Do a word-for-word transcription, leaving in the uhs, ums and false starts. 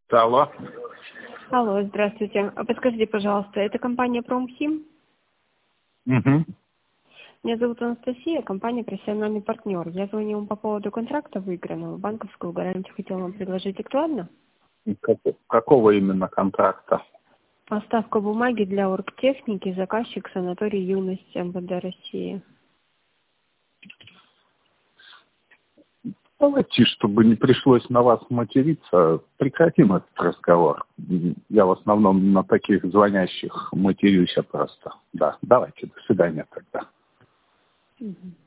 Алло. Алло, здравствуйте. А подскажите, пожалуйста, это компания «Промхим»? Угу. Меня зовут Анастасия, компания «Профессиональный партнер». Я звоню вам по поводу контракта выигранного. Банковскую гарантию хотела вам предложить. Актуально? Как- Какого именно контракта? Поставка бумаги для оргтехники, заказчик санаторий «Юность» МВД России. Давайте, чтобы не пришлось на вас материться, прекратим этот разговор. Я в основном на таких звонящих матерюсь я просто. Да, давайте, до свидания тогда. Угу.